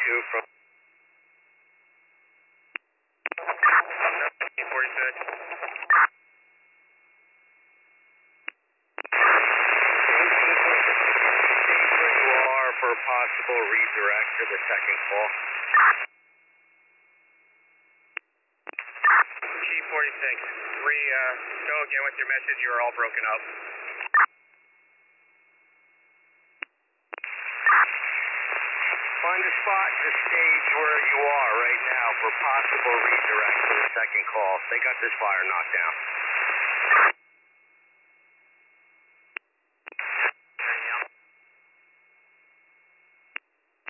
2 from G46. Where you are for possible redirect to the second call. G46, go again with your message. You are all broken up. Find a spot to stage where you are right now for possible redirect to the second call. They got this fire knocked down.